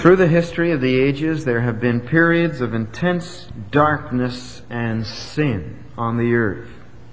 Through the history of the ages, there have been periods of intense darkness and sin on the earth.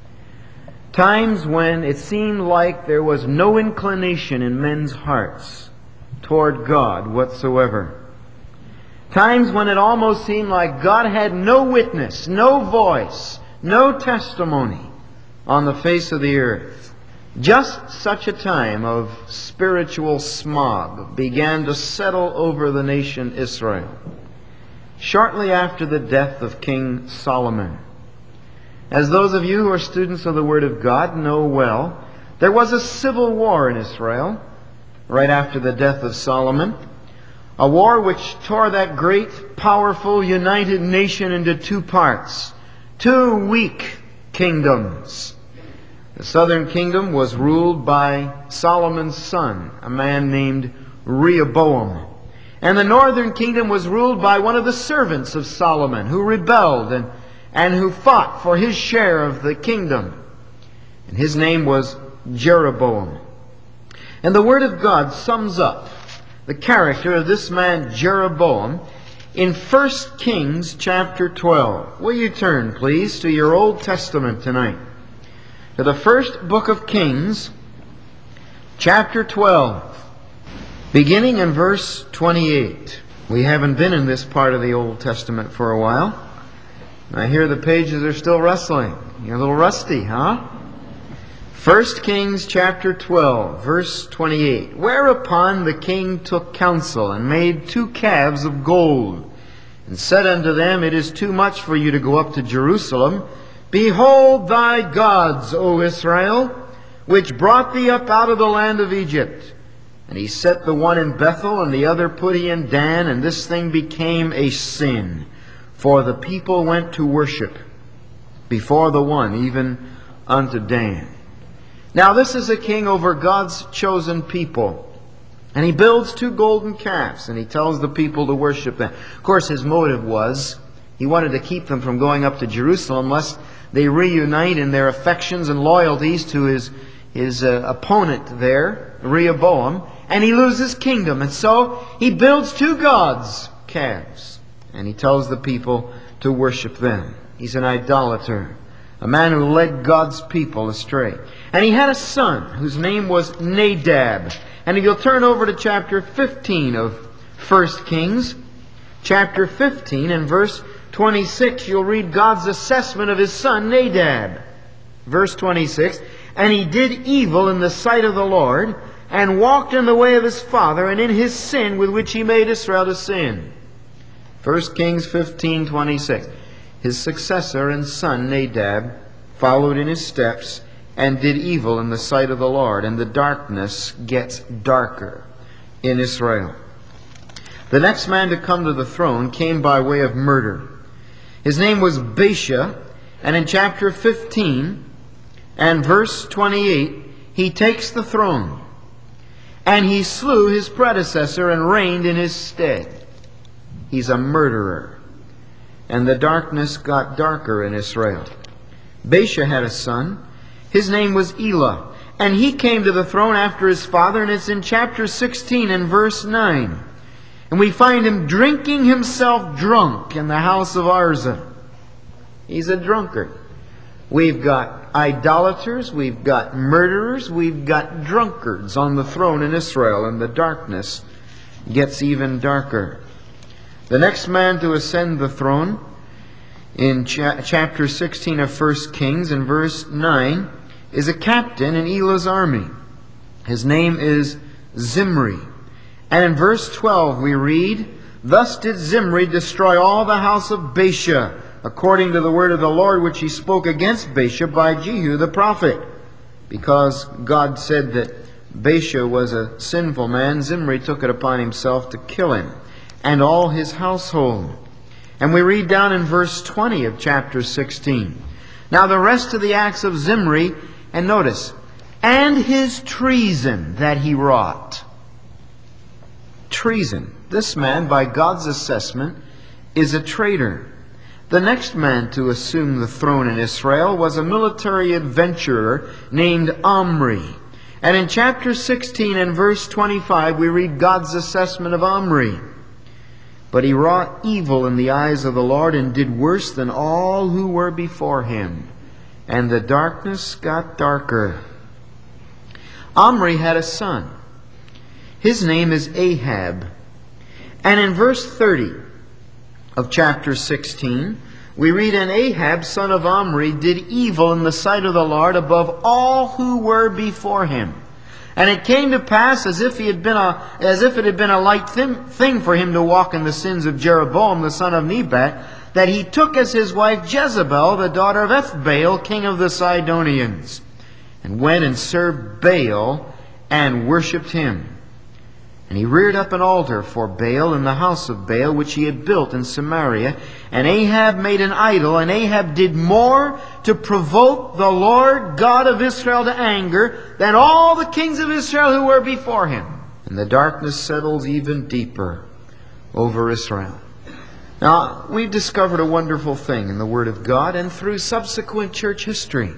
Times when it seemed like there was no inclination in men's hearts toward God whatsoever. Times when it almost seemed like God had no witness, no voice, no testimony on the face of the earth. Just such a time of spiritual smog began to settle over the nation Israel shortly after the death of King Solomon. As those of you who are students of the Word of God know well, there was a civil war in Israel right after the death of Solomon. A war which tore that great, powerful, united nation into two parts. Two weak kingdoms. The southern kingdom was ruled by Solomon's son, a man named Rehoboam. And the northern kingdom was ruled by one of the servants of Solomon who rebelled and who fought for his share of the kingdom. And his name was Jeroboam. And the Word of God sums up the character of this man Jeroboam in 1 Kings chapter 12. Will you turn, please, to your Old Testament tonight? To the first book of Kings, chapter 12, beginning in verse 28. We haven't been in this part of the Old Testament for a while. I hear the pages are still rustling. You're a little rusty, huh? 1 Kings chapter 12, verse 28. Whereupon the king took counsel and made 2 calves of gold, and said unto them, It is too much for you to go up to Jerusalem. Behold thy gods, O Israel, which brought thee up out of the land of Egypt. And he set the one in Bethel, and the other put he in Dan, and this thing became a sin. For the people went to worship before the one, even unto Dan. Now this is a king over God's chosen people. And he builds 2 golden calves, and he tells the people to worship them. Of course, his motive was he wanted to keep them from going up to Jerusalem lest they reunite in their affections and loyalties to his opponent there, Rehoboam, and he loses kingdom. And so he builds 2 gods, calves, and he tells the people to worship them. He's an idolater, a man who led God's people astray. And he had a son whose name was Nadab. And if you'll turn over to chapter 15 of 1 Kings, chapter 15 and verse 26, you'll read God's assessment of his son Nadab. Verse 26, And he did evil in the sight of the Lord, and walked in the way of his father, and in his sin with which he made Israel to sin. 1 Kings 15:26. His successor and son Nadab followed in his steps, and did evil in the sight of the Lord, and the darkness gets darker in Israel. The next man to come to the throne came by way of murder. His name was Baasha, and in chapter 15 and verse 28, he takes the throne, and he slew his predecessor and reigned in his stead. He's a murderer. And the darkness got darker in Israel. Baasha had a son. His name was Elah. And he came to the throne after his father, and it's in chapter 16 and verse 9. And we find him drinking himself drunk in the house of Arza. He's a drunkard. We've got idolaters, we've got murderers, we've got drunkards on the throne in Israel, and the darkness gets even darker. The next man to ascend the throne in chapter 16 of 1 Kings in verse 9 is a captain in Elah's army. His name is Zimri. And in verse 12 we read, Thus did Zimri destroy all the house of Baasha, according to the word of the Lord which he spoke against Baasha by Jehu the prophet. Because God said that Baasha was a sinful man, Zimri took it upon himself to kill him and all his household. And we read down in verse 20 of chapter 16. Now the rest of the acts of Zimri, and notice, and his treason that he wrought. Treason. This man, by God's assessment, is a traitor. The next man to assume the throne in Israel was a military adventurer named Omri. And in chapter 16 and verse 25 we read God's assessment of Omri. But he wrought evil in the eyes of the Lord, and did worse than all who were before him. And the darkness got darker. Omri had a son. His name is Ahab. And in verse 30 of chapter 16, we read, And Ahab, son of Omri, did evil in the sight of the Lord above all who were before him. And it came to pass, as if it had been a light thing for him to walk in the sins of Jeroboam the son of Nebat, that he took as his wife Jezebel, the daughter of Ethbaal, king of the Sidonians, and went and served Baal and worshipped him. And he reared up an altar for Baal in the house of Baal, which he had built in Samaria. And Ahab made an idol, and Ahab did more to provoke the Lord God of Israel to anger than all the kings of Israel who were before him. And the darkness settles even deeper over Israel. Now, we've discovered a wonderful thing in the Word of God and through subsequent church history.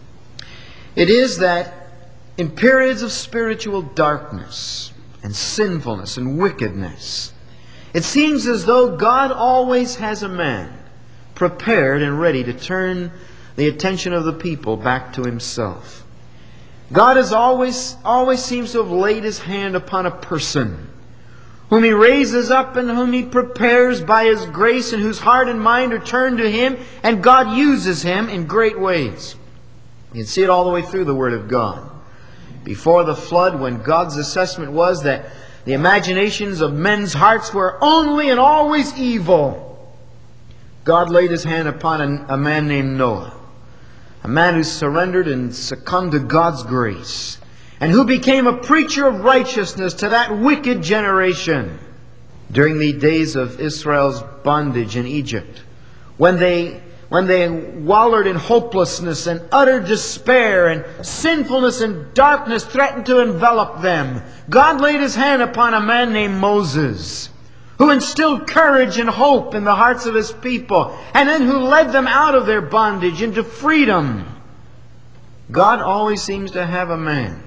It is that in periods of spiritual darkness and sinfulness and wickedness, it seems as though God always has a man prepared and ready to turn the attention of the people back to Himself. God has always seems to have laid His hand upon a person whom He raises up and whom He prepares by His grace, and whose heart and mind are turned to Him, and God uses him in great ways. You can see it all the way through the Word of God. Before the flood, when God's assessment was that the imaginations of men's hearts were only and always evil, God laid His hand upon a man named Noah, a man who surrendered and succumbed to God's grace, and who became a preacher of righteousness to that wicked generation. During the days of Israel's bondage in Egypt, when they wallowed in hopelessness and utter despair, and sinfulness and darkness threatened to envelop them, God laid His hand upon a man named Moses, who instilled courage and hope in the hearts of His people, and then who led them out of their bondage into freedom. God always seems to have a man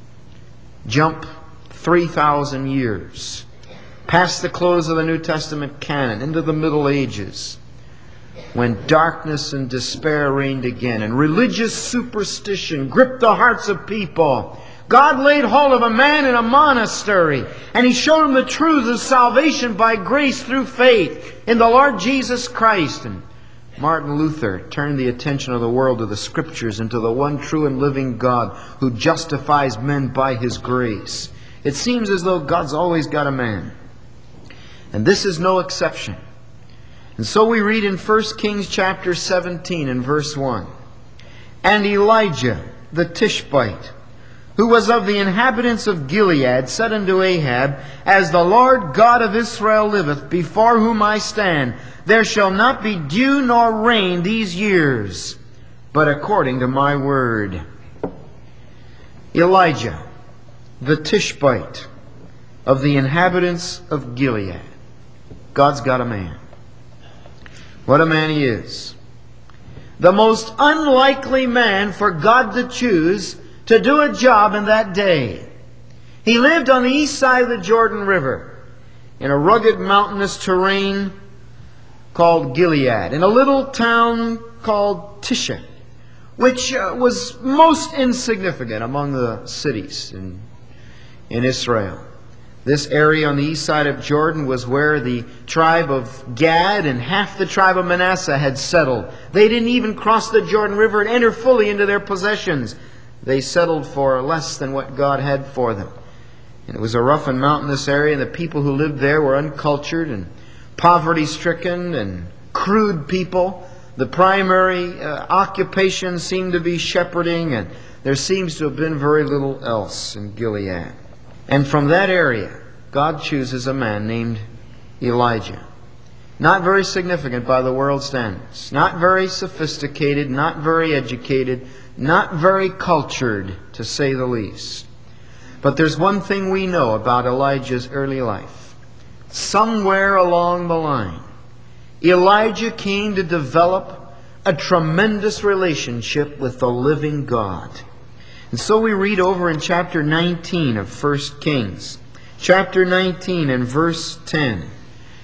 jump 3,000 years past the close of the New Testament canon into the Middle Ages, when darkness and despair reigned again, and religious superstition gripped the hearts of people. God laid hold of a man in a monastery, and He showed him the truths of salvation by grace through faith in the Lord Jesus Christ. And Martin Luther turned the attention of the world to the Scriptures and to the one true and living God who justifies men by His grace. It seems as though God's always got a man, and this is no exception. And so we read in 1 Kings chapter 17 and verse 1, And Elijah the Tishbite, who was of the inhabitants of Gilead, said unto Ahab, As the Lord God of Israel liveth, before whom I stand, there shall not be dew nor rain these years, but according to my word. Elijah the Tishbite, of the inhabitants of Gilead. God's got a man. What a man he is. The most unlikely man for God to choose to do a job in that day. He lived on the east side of the Jordan River, in a rugged mountainous terrain called Gilead, in a little town called Tisha, which was most insignificant among the cities in Israel. This area on the east side of Jordan was where the tribe of Gad and half the tribe of Manasseh had settled. They didn't even cross the Jordan River and enter fully into their possessions. They settled for less than what God had for them. And it was a rough and mountainous area, and the people who lived there were uncultured and poverty-stricken and crude people. The primary occupation seemed to be shepherding, and there seems to have been very little else in Gilead. And from that area, God chooses a man named Elijah. Not very significant by the world's standards. Not very sophisticated, not very educated, not very cultured, to say the least. But there's one thing we know about Elijah's early life. Somewhere along the line, Elijah came to develop a tremendous relationship with the living God. And so we read over in chapter 19 of 1 Kings. Chapter 19 and verse 10.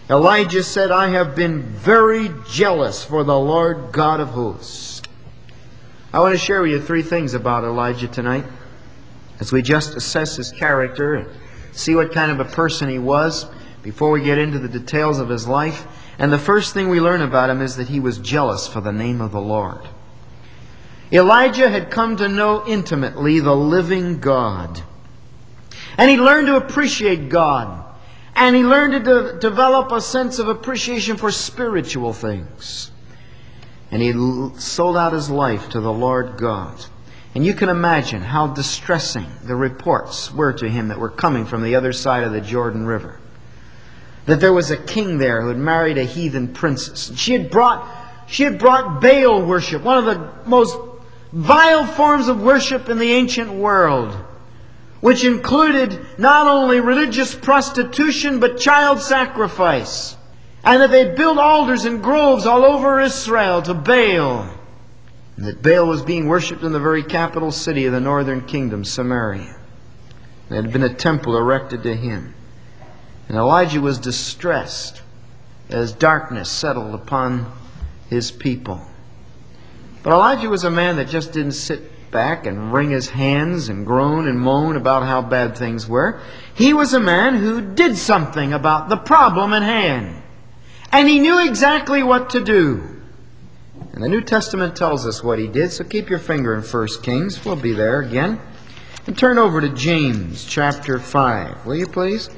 Elijah said, I have been very jealous for the Lord God of hosts. I want to share with you 3 things about Elijah tonight, as we just assess his character and see what kind of a person he was before we get into the details of his life. And the first thing we learn about him is that he was jealous for the name of the Lord. Elijah had come to know intimately the living God. And he learned to appreciate God. And he learned to develop a sense of appreciation for spiritual things. And he sold out his life to the Lord God. And you can imagine how distressing the reports were to him that were coming from the other side of the Jordan River. That there was a king there who had married a heathen princess. And she had brought Baal worship, one of the most vile forms of worship in the ancient world, which included not only religious prostitution but child sacrifice. And that they'd built altars and groves all over Israel to Baal. And that Baal was being worshipped in the very capital city of the northern kingdom, Samaria. There had been a temple erected to him. And Elijah was distressed as darkness settled upon his people. But Elijah was a man that just didn't sit back and wring his hands and groan and moan about how bad things were. He was a man who did something about the problem at hand. And he knew exactly what to do. And the New Testament tells us what he did, so keep your finger in 1 Kings. We'll be there again. And turn over to James chapter 5, will you please?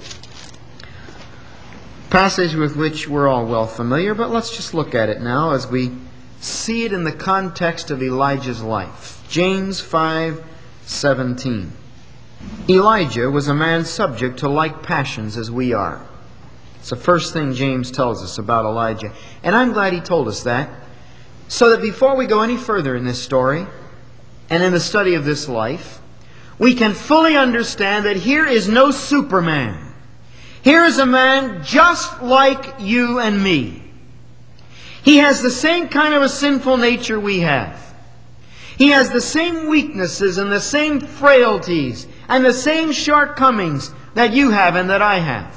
Passage with which we're all well familiar, but let's just look at it now as we see it in the context of Elijah's life. James 5:17. Elijah was a man subject to like passions as we are. It's the first thing James tells us about Elijah. And I'm glad he told us that, so that before we go any further in this story and in the study of this life, we can fully understand that here is no Superman. Here is a man just like you and me. He has the same kind of a sinful nature we have. He has the same weaknesses and the same frailties and the same shortcomings that you have and that I have.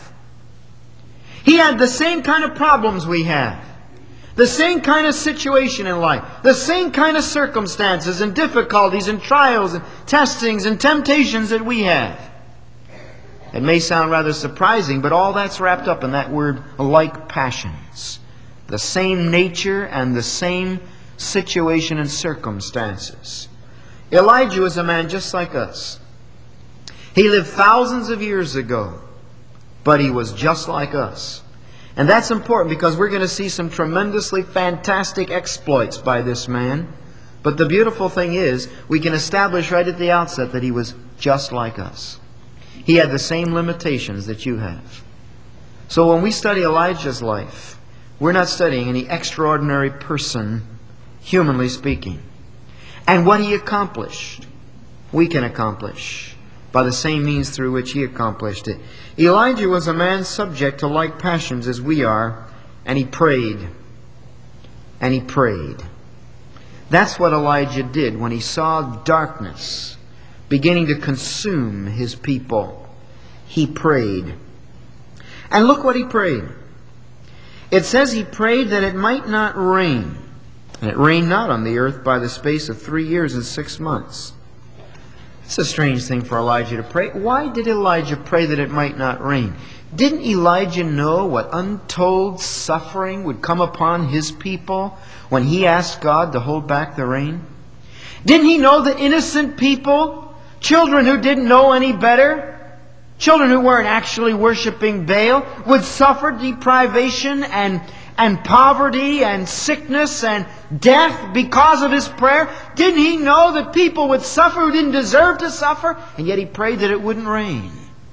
He had the same kind of problems we have. The same kind of situation in life. The same kind of circumstances and difficulties and trials and testings and temptations that we have. It may sound rather surprising, but all that's wrapped up in that word, like passions. The same nature and the same situation and circumstances. Elijah was a man just like us. He lived thousands of years ago, but he was just like us. And that's important because we're going to see some tremendously fantastic exploits by this man. But the beautiful thing is, we can establish right at the outset that he was just like us. He had the same limitations that you have. So when we study Elijah's life, we're not studying any extraordinary person, humanly speaking. And what he accomplished, we can accomplish by the same means through which he accomplished it. Elijah was a man subject to like passions as we are, and he prayed. And he prayed. That's what Elijah did when he saw darkness beginning to consume his people. He prayed. And look what he prayed. It says he prayed that it might not rain. And it rained not on the earth by the space of 3 years and 6 months. It's a strange thing for Elijah to pray. Why did Elijah pray that it might not rain? Didn't Elijah know what untold suffering would come upon his people when he asked God to hold back the rain? Didn't he know that innocent people, children who didn't know any better, children who weren't actually worshiping Baal, would suffer deprivation and poverty and sickness and death because of his prayer? Didn't he know that people would suffer who didn't deserve to suffer? And yet he prayed that it wouldn't rain.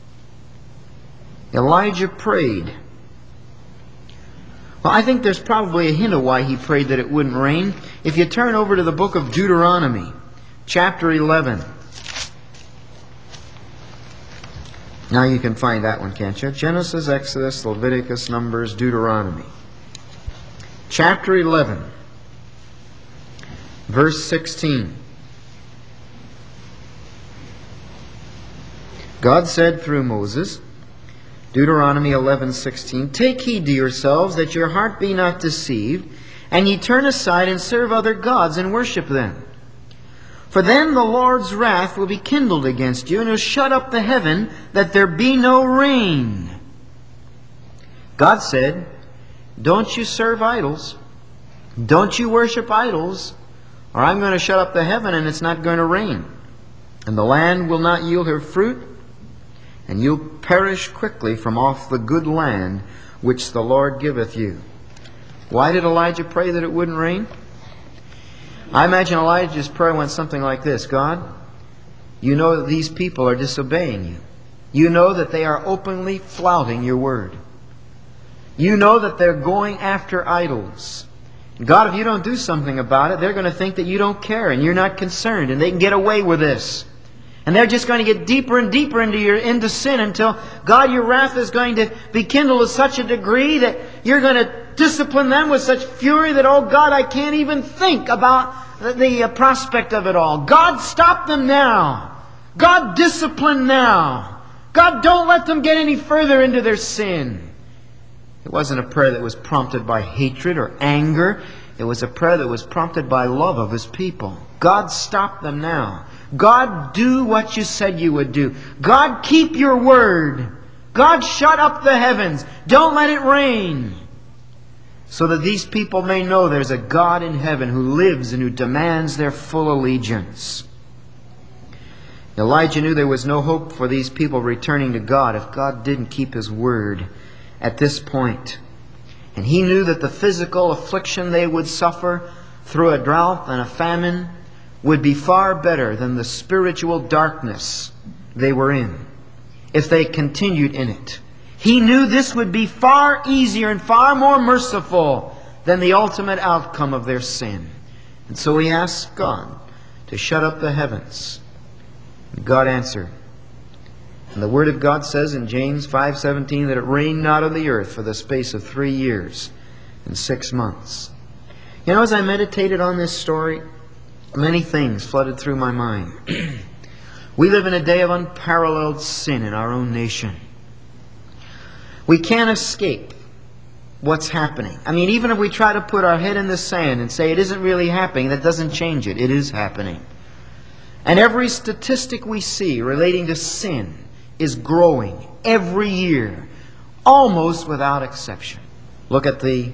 Elijah prayed. Well, I think there's probably a hint of why he prayed that it wouldn't rain. If you turn over to the book of Deuteronomy, chapter 11. Now you can find that one, can't you? Genesis, Exodus, Leviticus, Numbers, Deuteronomy. Chapter 11, verse 16. God said through Moses, Deuteronomy 11:16, "Take heed to yourselves that your heart be not deceived, and ye turn aside and serve other gods and worship them. For then the Lord's wrath will be kindled against you, and He'll shut up the heaven that there be no rain." God said, don't you serve idols. Don't you worship idols, or I'm going to shut up the heaven and it's not going to rain. And the land will not yield her fruit, and you'll perish quickly from off the good land which the Lord giveth you. Why did Elijah pray that it wouldn't rain? I imagine Elijah's prayer went something like this: God, you know that these people are disobeying you. You know that they are openly flouting your word. You know that they're going after idols. God, if you don't do something about it, they're going to think that you don't care and you're not concerned, and they can get away with this. And they're just going to get deeper and deeper into sin until, God, your wrath is going to be kindled to such a degree that you're going to discipline them with such fury that, oh God, I can't even think about the prospect of it all. God, stop them now. God, discipline now. God, don't let them get any further into their sin. It wasn't a prayer that was prompted by hatred or anger. It was a prayer that was prompted by love of His people. God, stop them now. God, do what you said you would do. God, keep your word. God, shut up the heavens. Don't let it rain. So that these people may know there's a God in heaven who lives and who demands their full allegiance. Elijah knew there was no hope for these people returning to God if God didn't keep His word at this point. And he knew that the physical affliction they would suffer through a drought and a famine would be far better than the spiritual darkness they were in if they continued in it. He knew this would be far easier and far more merciful than the ultimate outcome of their sin. And so he asked God to shut up the heavens. And God answered. And the Word of God says in James 5:17 that it rained not on the earth for the space of 3 years and 6 months. You know, as I meditated on this story, many things flooded through my mind. We live in a day of unparalleled sin in our own nation. We can't escape what's happening. I mean, even if we try to put our head in the sand and say it isn't really happening, that doesn't change it. It is happening. And every statistic we see relating to sin is growing every year, almost without exception. Look at the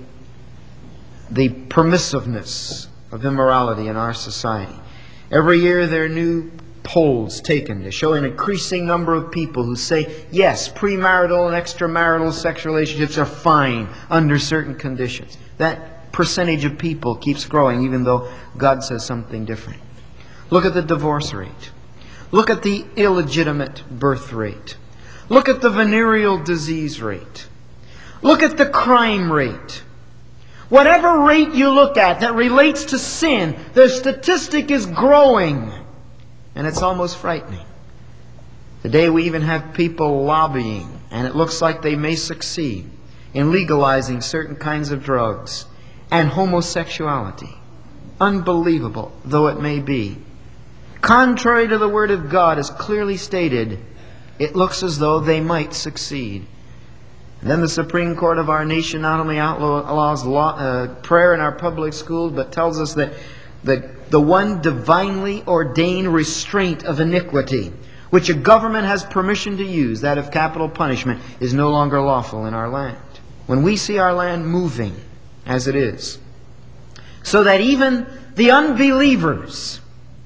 permissiveness of immorality in our society. Every year there are new polls taken to show an increasing number of people who say, yes, premarital and extramarital sexual relationships are fine under certain conditions. That percentage of people keeps growing even though God says something different. Look at the divorce rate. Look at the illegitimate birth rate. Look at the venereal disease rate. Look at the crime rate. Whatever rate you look at that relates to sin, the statistic is growing. And it's almost frightening. Today we even have people lobbying, and it looks like they may succeed in legalizing certain kinds of drugs and homosexuality. Unbelievable though it may be. Contrary to the Word of God, as clearly stated, it looks as though they might succeed. And then the Supreme Court of our nation not only outlaws prayer in our public schools, but tells us that the one divinely ordained restraint of iniquity, which a government has permission to use, that of capital punishment, is no longer lawful in our land. When we see our land moving, as it is, so that even the unbelievers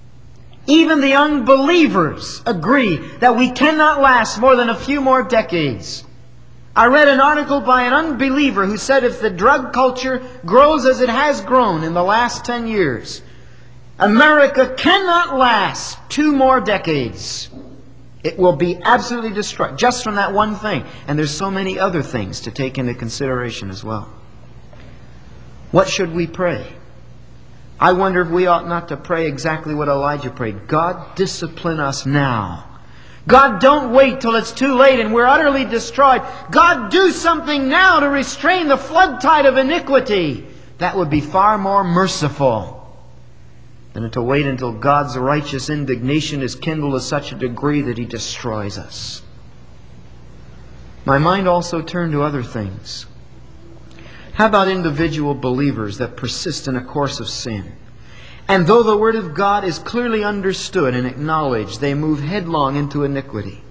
agree that we cannot last more than a few more decades. I read an article by an unbeliever who said if the drug culture grows as it has grown in the last 10 years, America cannot last 2 more decades. It will be absolutely destroyed just from that one thing. And there's so many other things to take into consideration as well. What should we pray? I wonder if we ought not to pray exactly what Elijah prayed. God, discipline us now. God, don't wait till it's too late and we're utterly destroyed. God, do something now to restrain the flood tide of iniquity. That would be far more merciful than to wait until God's righteous indignation is kindled to such a degree that He destroys us. my mind also turned to other things. How about individual believers that persist in a course of sin? And though the Word of God is clearly understood and acknowledged, they move headlong into iniquity.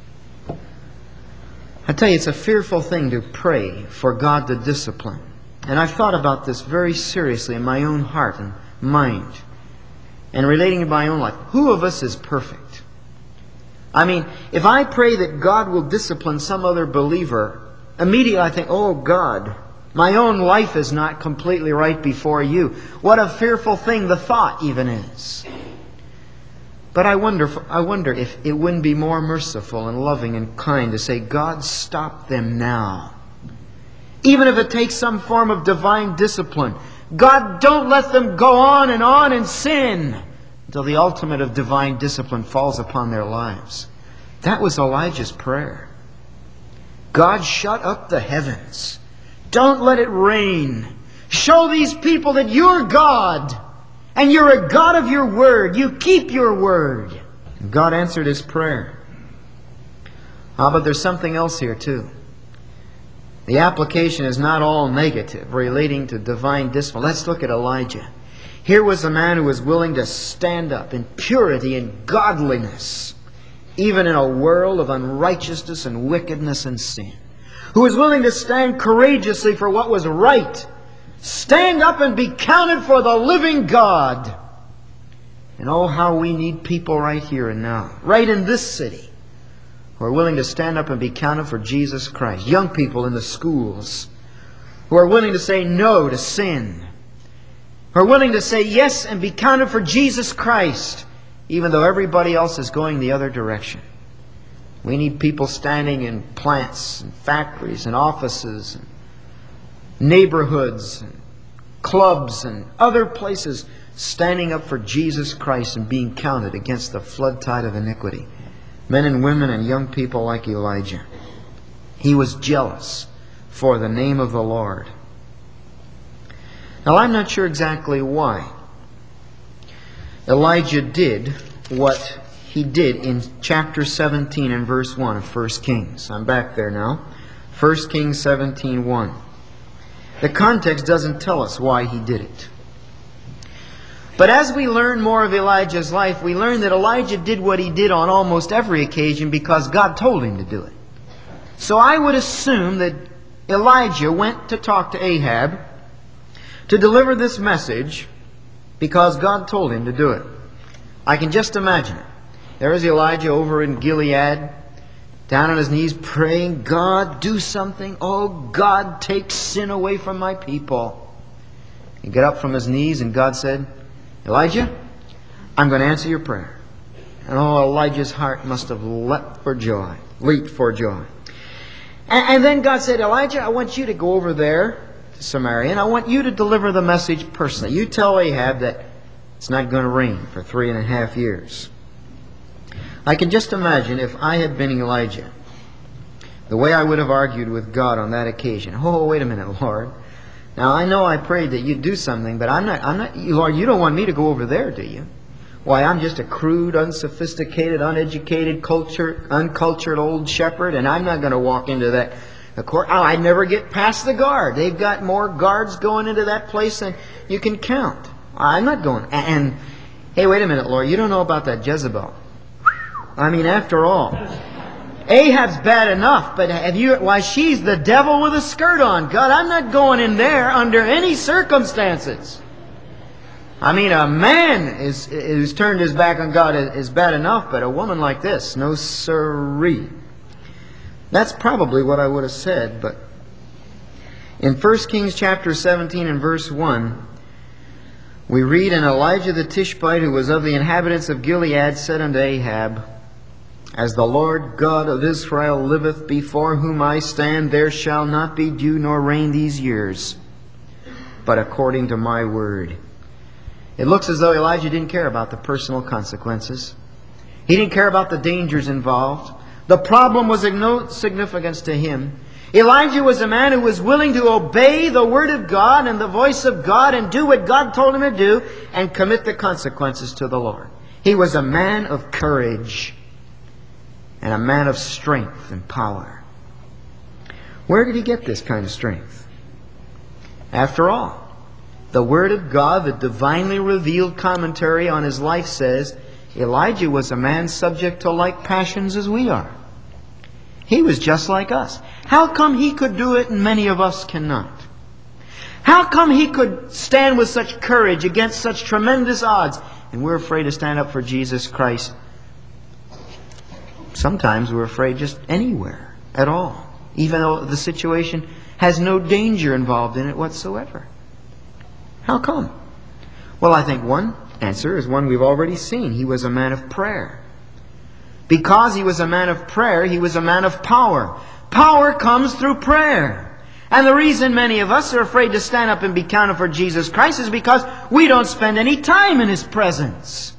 I tell you, it's a fearful thing to pray for God to discipline. And I've thought about this very seriously in my own heart and mind, and relating to my own life. Who of us is perfect? I mean, if I pray that God will discipline some other believer, immediately I think, oh God, my own life is not completely right before you. What a fearful thing the thought even is. But I wonder if it wouldn't be more merciful and loving and kind to say, God, stop them now. Even if it takes some form of divine discipline. God, don't let them go on and sin until the ultimate of divine discipline falls upon their lives. That was Elijah's prayer. God, shut up the heavens. Don't let it rain. Show these people that you're God. And you're a God of your word. You keep your word. And God answered his prayer. But there's something else here too. The application is not all negative relating to divine discipline. Let's look at Elijah. Here was a man who was willing to stand up in purity and godliness, even in a world of unrighteousness and wickedness and sin. Who was willing to stand courageously for what was right. Stand up and be counted for the living God. And oh, how we need people right here and now, right in this city, who are willing to stand up and be counted for Jesus Christ. Young people in the schools who are willing to say no to sin. Who are willing to say yes and be counted for Jesus Christ, even though everybody else is going the other direction. We need people standing in plants and factories and offices and neighborhoods and clubs and other places, standing up for Jesus Christ and being counted against the flood tide of iniquity. Men and women and young people like Elijah. He was jealous for the name of the Lord. Now, I'm not sure exactly why Elijah did what he did in chapter 17 and verse 1 of 1 Kings. I'm back there now. 1 Kings 17:1. The context doesn't tell us why he did it. But as we learn more of Elijah's life, we learn that Elijah did what he did on almost every occasion because God told him to do it. So I would assume that Elijah went to talk to Ahab to deliver this message because God told him to do it. I can just imagine it. There is Elijah over in Gilead, down on his knees praying, God, do something. Oh, God, take sin away from my people. He got up from his knees and God said, Elijah, I'm going to answer your prayer. And oh, Elijah's heart must have leaped for joy. And then God said, Elijah, I want you to go over there to Samaria, and I want you to deliver the message personally. You tell Ahab that it's not going to rain for 3.5 years. I can just imagine if I had been Elijah, the way I would have argued with God on that occasion. Oh, wait a minute, Lord. Now, I know I prayed that you'd do something, but I'm not, Lord, you don't want me to go over there, do you? Why, I'm just a crude, unsophisticated, uneducated, uncultured old shepherd, and I'm not going to walk into that court. Oh, I never get past the guard. They've got more guards going into that place than you can count. I'm not going. And hey, wait a minute, Lord, you don't know about that Jezebel. I mean, after all, Ahab's bad enough, but why, she's the devil with a skirt on. God, I'm not going in there under any circumstances. I mean, a man who's turned his back on God is bad enough, but a woman like this, no siree. That's probably what I would have said, but in 1 Kings chapter 17 and verse 1, we read, And Elijah the Tishbite, who was of the inhabitants of Gilead, said unto Ahab, As the Lord God of Israel liveth, before whom I stand, there shall not be dew nor rain these years, but according to my word. It looks as though Elijah didn't care about the personal consequences. He didn't care about the dangers involved. The problem was of no significance to him. Elijah was a man who was willing to obey the word of God and the voice of God and do what God told him to do and commit the consequences to the Lord. He was a man of courage and a man of strength and power. Where did he get this kind of strength? After all, the Word of God, the divinely revealed commentary on his life says, Elijah was a man subject to like passions as we are. He was just like us. How come he could do it and many of us cannot? How come he could stand with such courage against such tremendous odds, and we're afraid to stand up for Jesus Christ? Sometimes we're afraid just anywhere at all, even though the situation has no danger involved in it whatsoever. How come? Well, I think one answer is one we've already seen. He was a man of prayer. Because he was a man of prayer, he was a man of power. Power comes through prayer. And the reason many of us are afraid to stand up and be counted for Jesus Christ is because we don't spend any time in His presence.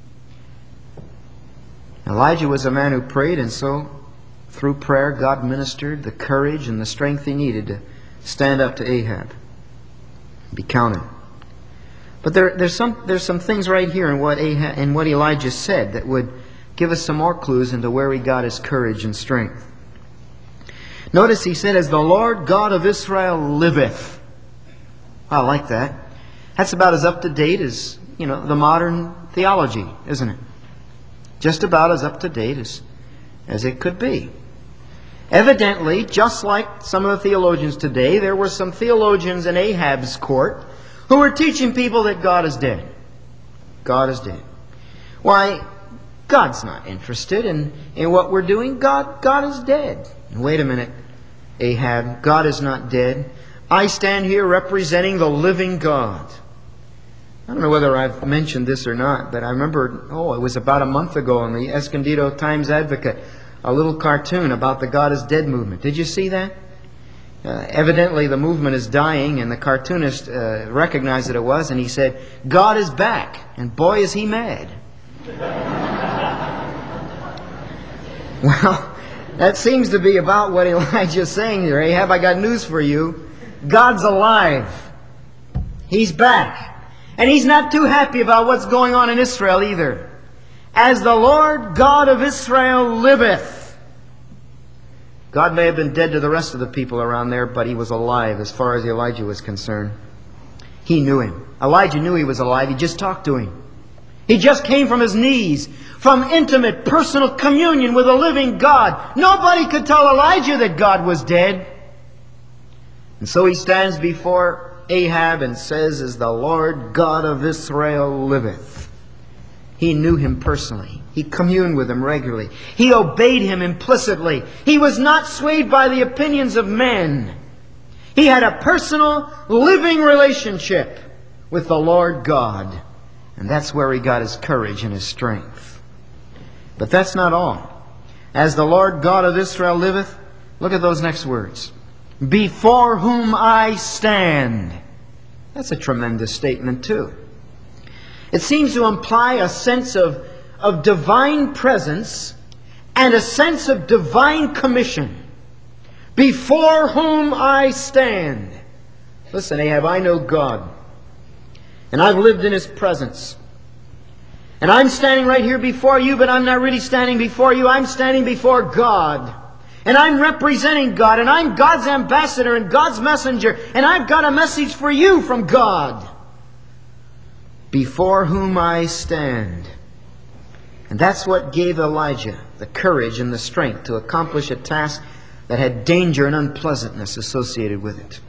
Elijah was a man who prayed, and so through prayer God ministered the courage and the strength he needed to stand up to Ahab, be counted. But there's some things right here in what Elijah said that would give us some more clues into where he got his courage and strength. Notice he said, "As the Lord God of Israel liveth." I like that. That's about as up to date as, the modern theology, isn't it? Just about as up to date as it could be. Evidently, just like some of the theologians today, there were some theologians in Ahab's court who were teaching people that God is dead. God is dead. Why, God's not interested in what we're doing. God is dead. Wait a minute, Ahab. God is not dead. I stand here representing the living God. I don't know whether I've mentioned this or not, but I remember, it was about a month ago in the Escondido Times-Advocate, a little cartoon about the God is dead movement. Did you see that? Evidently the movement is dying, and the cartoonist recognized that it was, and he said, "God is back," and boy is he mad. Well, that seems to be about what Elijah is saying here. Ahab, I got news for you. God's alive. He's back. And He's not too happy about what's going on in Israel either. "As the Lord God of Israel liveth." God may have been dead to the rest of the people around there, but He was alive as far as Elijah was concerned. He knew Him. Elijah knew He was alive. He just talked to Him. He just came from his knees, from intimate, personal communion with a living God. Nobody could tell Elijah that God was dead. And so he stands before Ahab and says, "As the Lord God of Israel liveth." He knew him personally. He communed with him regularly. He obeyed him implicitly. He was not swayed by the opinions of men. He had a personal, living relationship with the Lord God. And that's where he got his courage and his strength. But that's not all. "As the Lord God of Israel liveth," look at those next words. "Before whom I stand." That's a tremendous statement too. It seems to imply a sense of divine presence and a sense of divine commission. Before whom I stand. Listen, Ahab, I know God. And I've lived in His presence. And I'm standing right here before you, but I'm not really standing before you. I'm standing before God. And I'm representing God. And I'm God's ambassador and God's messenger. And I've got a message for you from God. Before whom I stand. And that's what gave Elijah the courage and the strength to accomplish a task that had danger and unpleasantness associated with it.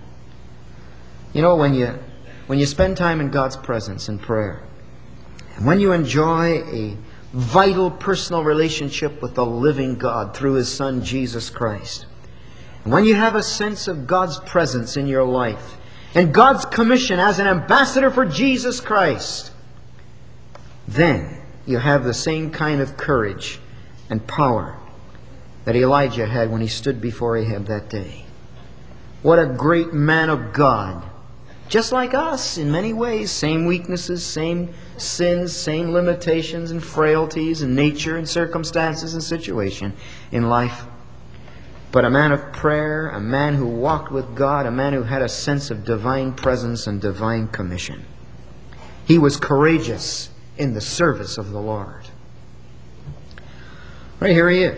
When you spend time in God's presence in prayer, and when you enjoy a vital personal relationship with the living God through His Son Jesus Christ, and when you have a sense of God's presence in your life, and God's commission as an ambassador for Jesus Christ, then you have the same kind of courage and power that Elijah had when he stood before Ahab that day. What a great man of God. Just like us in many ways. Same weaknesses, same sins, same limitations and frailties and nature and circumstances and situation in life. But a man of prayer, a man who walked with God, a man who had a sense of divine presence and divine commission. He was courageous in the service of the Lord. Right here he is.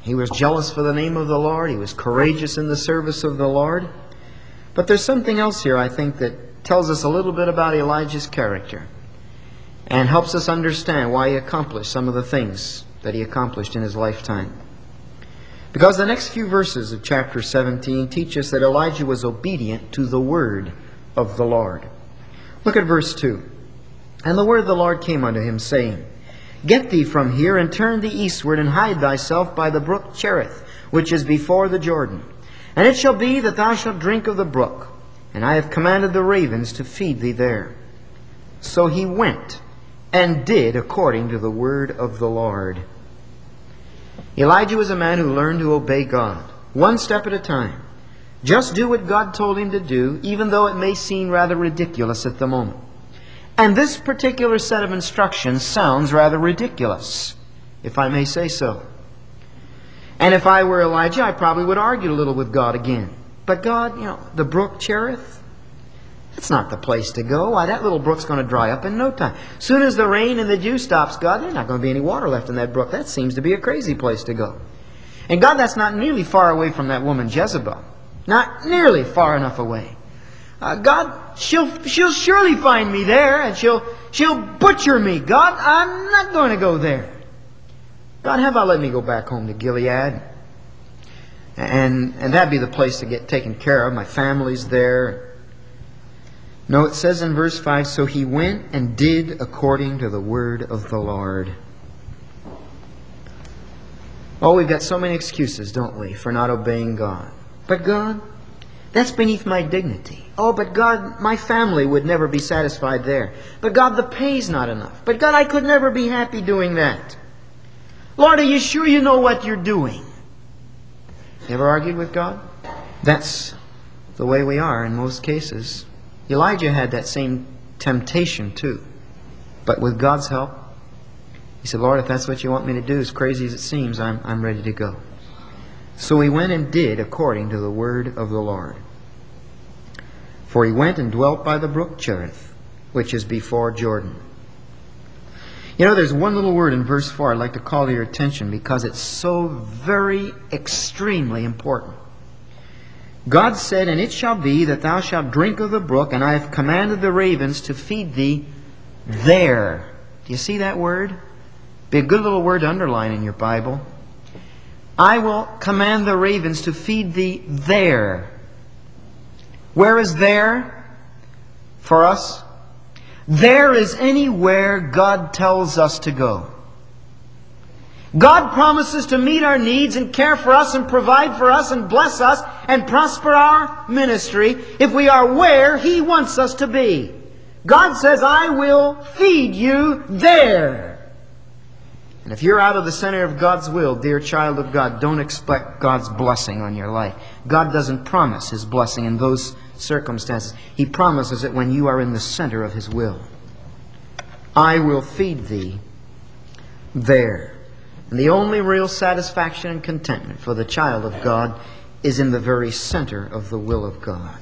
He was jealous for the name of the Lord. He was courageous in the service of the Lord. But there's something else here, I think, that tells us a little bit about Elijah's character and helps us understand why he accomplished some of the things that he accomplished in his lifetime. Because the next few verses of chapter 17 teach us that Elijah was obedient to the word of the Lord. Look at verse 2. And the word of the Lord came unto him, saying, Get thee from here, and turn thee eastward, and hide thyself by the brook Cherith, which is before the Jordan. And it shall be that thou shalt drink of the brook, and I have commanded the ravens to feed thee there. So he went, and did according to the word of the Lord. Elijah was a man who learned to obey God, one step at a time. Just do what God told him to do, even though it may seem rather ridiculous at the moment. And this particular set of instructions sounds rather ridiculous, if I may say so. And if I were Elijah, I probably would argue a little with God again. But God, the brook Cherith, that's not the place to go. Why, that little brook's going to dry up in no time. As soon as the rain and the dew stops, God, there's not going to be any water left in that brook. That seems to be a crazy place to go. And God, that's not nearly far away from that woman Jezebel. Not nearly far enough away. God, she'll surely find me there, and she'll butcher me. God, I'm not going to go there. God, how about let me go back home to Gilead? And that'd be the place to get taken care of. My family's there. No, it says in verse 5, So he went and did according to the word of the Lord. Oh, we've got so many excuses, don't we, for not obeying God. But God, that's beneath my dignity. Oh, but God, my family would never be satisfied there. But God, the pay's not enough. But God, I could never be happy doing that. Lord, are you sure you know what you're doing? You ever argued with God? That's the way we are in most cases. Elijah had that same temptation too. But with God's help, he said, Lord, if that's what you want me to do, as crazy as it seems, I'm ready to go. So he went and did according to the word of the Lord. For he went and dwelt by the brook Cherith, which is before Jordan. There's one little word in verse 4 I'd like to call to your attention because it's so very extremely important. God said, And it shall be that thou shalt drink of the brook, and I have commanded the ravens to feed thee there. Do you see that word? Be a good little word to underline in your Bible. I will command the ravens to feed thee there. Where is there for us? There is anywhere God tells us to go. God promises to meet our needs and care for us and provide for us and bless us and prosper our ministry if we are where He wants us to be. God says, I will feed you there. And if you're out of the center of God's will, dear child of God, don't expect God's blessing on your life. God doesn't promise His blessing in those circumstances. He promises it when you are in the center of His will. I will feed thee there. And the only real satisfaction and contentment for the child of God is in the very center of the will of God.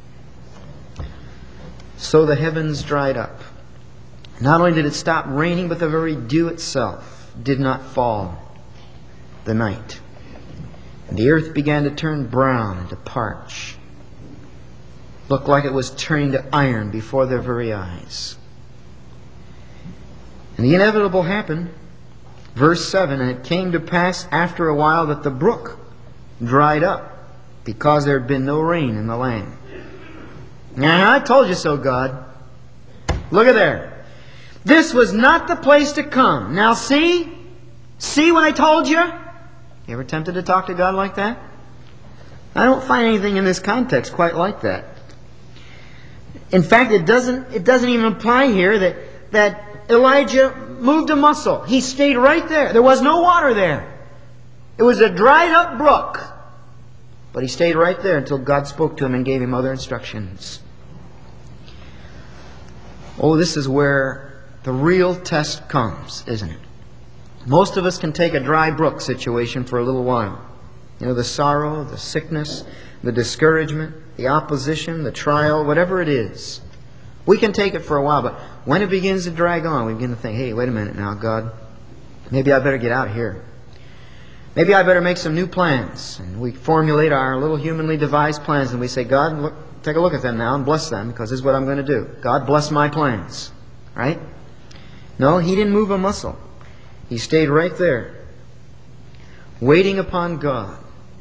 So the heavens dried up. Not only did it stop raining, but the very dew itself did not fall the night. And the earth began to turn brown and to parch. Looked like it was turning to iron before their very eyes. And the inevitable happened. Verse 7, And it came to pass after a while that the brook dried up, because there had been no rain in the land. Now, I told you so, God. Look at there. This was not the place to come. Now see? See what I told you? You ever tempted to talk to God like that? I don't find anything in this context quite like that. In fact, it doesn't even imply here that Elijah moved a muscle. He stayed right there. There was no water there. It was a dried up brook. But he stayed right there until God spoke to him and gave him other instructions. Oh, this is where the real test comes, isn't it? Most of us can take a dry brook situation for a little while. The sorrow, the sickness, the discouragement, the opposition, the trial, whatever it is. We can take it for a while, but when it begins to drag on, we begin to think, hey, wait a minute now, God. Maybe I better get out of here. Maybe I better make some new plans. And we formulate our little humanly devised plans and we say, God, look, take a look at them now and bless them because this is what I'm going to do. God, bless my plans. Right? No, he didn't move a muscle. He stayed right there, waiting upon God.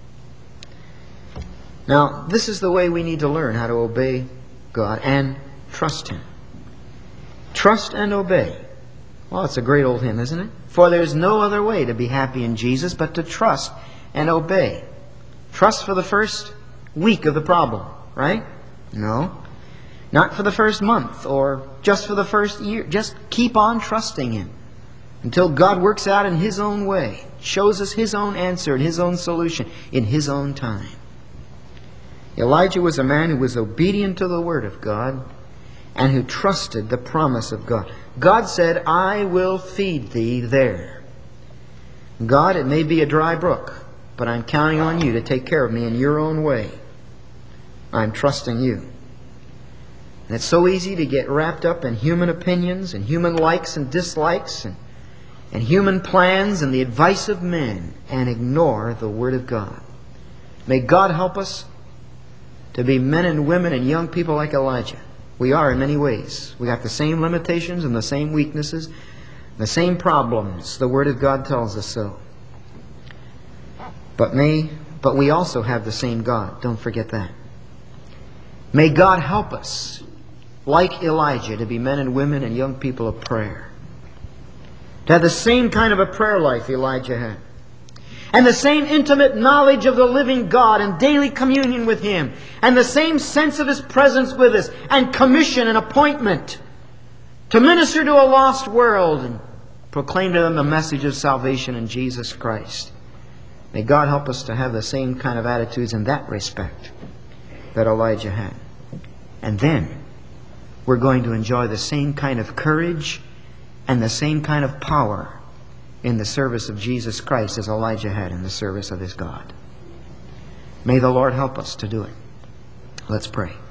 Now, this is the way we need to learn how to obey God and trust Him. Trust and obey. Well, it's a great old hymn, isn't it? For there's no other way to be happy in Jesus but to trust and obey. Trust for the first week of the problem, right? No. Not for the first month or just for the first year. Just keep on trusting Him until God works out in His own way, shows us His own answer and His own solution in His own time. Elijah was a man who was obedient to the Word of God and who trusted the promise of God. God said, I will feed thee there. God, it may be a dry brook, but I'm counting on you to take care of me in your own way. I'm trusting you. And it's so easy to get wrapped up in human opinions and human likes and dislikes and human plans and the advice of men and ignore the Word of God. May God help us to be men and women and young people like Elijah. We are in many ways. We have the same limitations and the same weaknesses, the same problems. The Word of God tells us so. But we also have the same God. Don't forget that. May God help us, like Elijah, to be men and women and young people of prayer. To have the same kind of a prayer life Elijah had. And the same intimate knowledge of the living God and daily communion with Him. And the same sense of His presence with us. And commission and appointment to minister to a lost world and proclaim to them the message of salvation in Jesus Christ. May God help us to have the same kind of attitudes in that respect that Elijah had. And then we're going to enjoy the same kind of courage and the same kind of power in the service of Jesus Christ as Elijah had in the service of his God. May the Lord help us to do it. Let's pray.